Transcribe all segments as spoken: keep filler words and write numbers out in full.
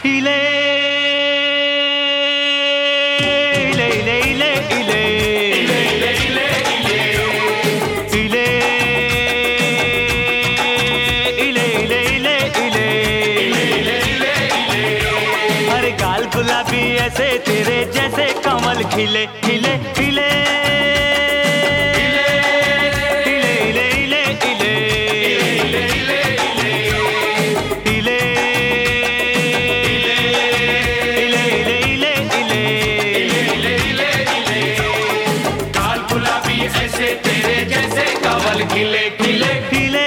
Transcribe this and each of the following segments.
इले इले इले इले इले इले इले इले इले इले इले इले इले हर गाल गुलाबी ऐसे तेरे जैसे कमल खिले खिले खिले खिले खिले खिले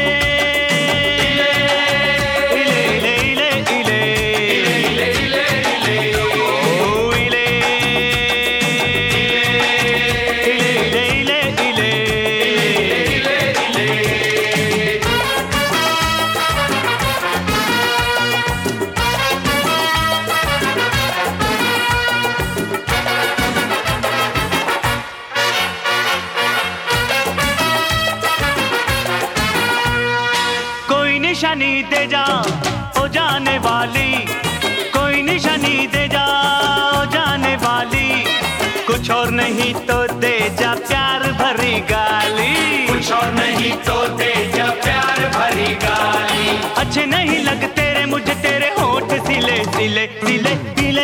निशानी दे जा ओ जाने वाली, कोई निशानी दे जा ओ जाने वाली, कुछ और नहीं तो दे जा प्यार भरी गाली, कुछ और नहीं तो दे जा प्यार भरी गाली। अच्छे नहीं लगते रे मुझे तेरे होठ सिले सिले सिले सिले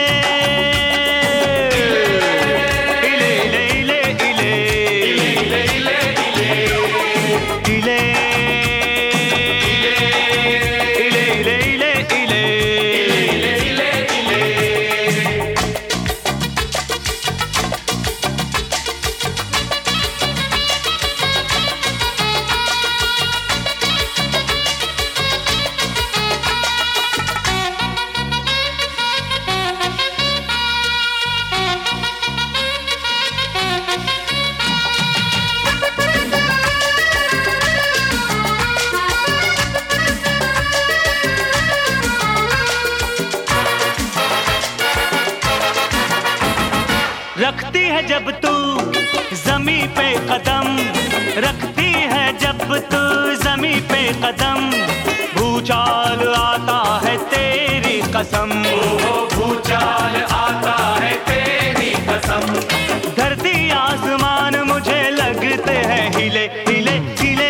रखती है जब तू ज़मीं पे कदम, रखती है जब तू ज़मीं पे कदम, भूचाल आता है तेरी कसम, ओ भूचाल आता है तेरी कसम। धरती आसमान मुझे लगते हैं हिले हिले हिले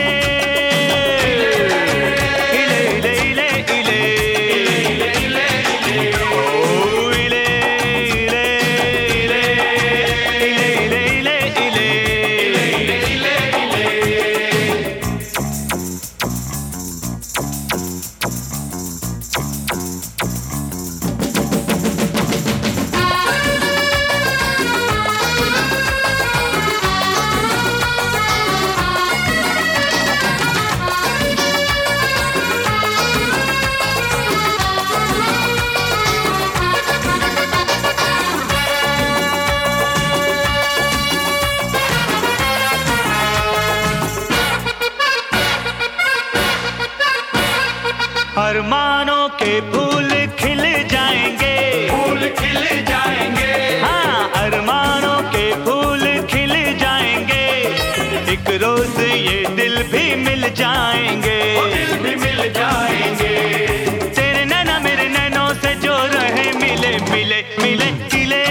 अरमानों के फूल खिल जाएंगे, फूल खिल जाएंगे, हाँ अरमानों के फूल खिल जाएंगे, एक रोज ये दिल भी मिल जाएंगे, दिल भी मिल जाएंगे। तेरे नैना मेरे नैनों से जो रहे मिले मिले मिले खिले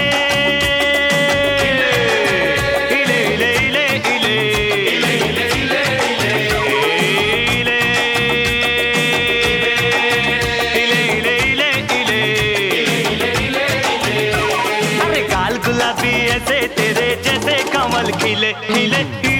गुलाबी ऐसे तेरे जैसे कमल खिले खिले।